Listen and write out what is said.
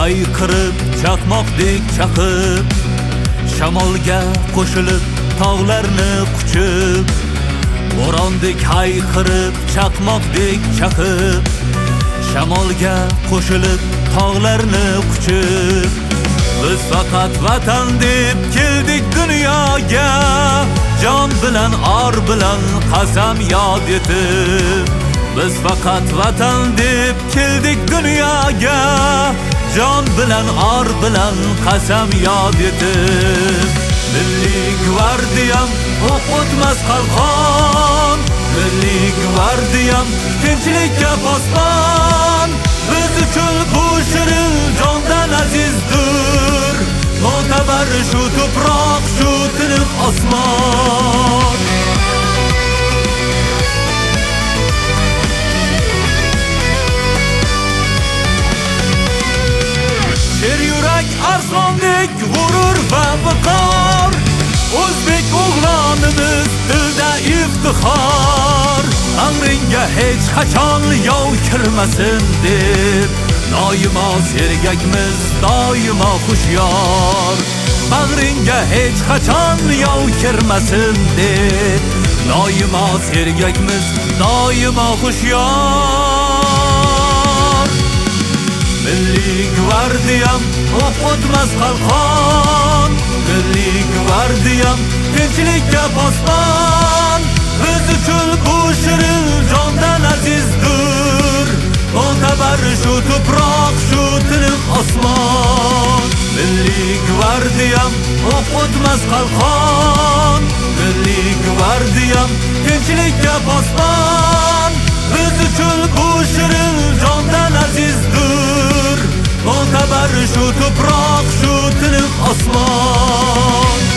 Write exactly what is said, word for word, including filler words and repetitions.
hayqirib chaqmoqdek chaqib, shamolga qo'shilib tog'larni quchib, bo'rondek hayqirib chaqmoqdek chaqib, shamolga qo'shilib tog'larni quchib. Biz faqat vatan deb keldik dunyoga, jon bilan or bilan qasam yod etib. Biz faqat vatan deb keldik dunyoga, jon bilan or bilan qasam yod etib. Milliy gvardiyam o'q o'tmas qalqon, milliy gvardiyam tinchlikka posbon. Biz uchun bu shirin jondan azizdir, mo'tabar shu tuproq, shu tiniq osmon. Sher yurak arslondek g'urur va viqor, o'zbek o'g'lonimiz dilda iftixor. Bag'ringga hech qachon yov kirmasin deb, doimo sergakmiz, doimo xushyor. Bag'ringga hech qachon yov kirmasin deb, doimo sergakmiz, doimo xushyor. Milliy gvardiyam o'q o'tmas qalqon, milliy gvardiyam tinchlikka posbon. Biz uchun bu shirin jondan azizdir, mo'tabar shu tuproq, shu tiniq osmon. Milliy gvardiyam o'q o'tmas qalqon, milliy gvardiyam tinchlikka posbon. Biz uchun bu shirin jondan azizdir, mo'tabar shu tuproq, shu tiniq osmon.